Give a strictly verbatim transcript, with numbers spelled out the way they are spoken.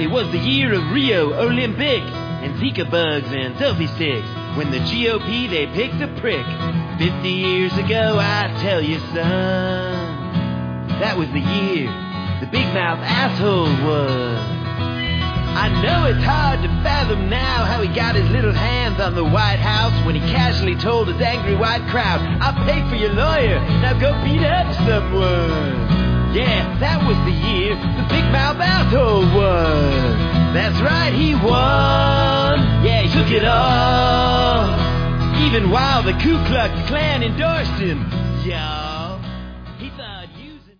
It was the year of Rio Olympic and Zika bugs and selfie sticks when the G O P, they picked a prick. Fifty years ago, I tell you, son, that was the year the big mouth asshole was. I know it's hard to fathom now how he got his little hands on the White House when he casually told his angry white crowd, I'll pay for your lawyer, now go beat up someone. Yeah, that was the year the big mouth asshole won. That's right, he won. Yeah, he took it all. Even while the Ku Klux Klan endorsed him. Yeah.